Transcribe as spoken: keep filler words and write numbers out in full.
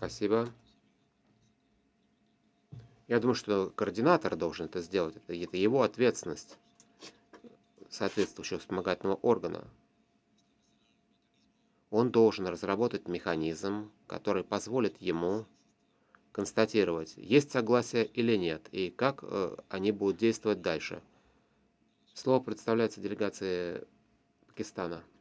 Спасибо. Я думаю, что координатор должен это сделать. Это это его ответственность, соответствующего вспомогательного органа. Он должен разработать механизм, который позволит ему констатировать, есть согласие или нет, и как э, они будут действовать дальше. Слово предоставляется делегации Пакистана.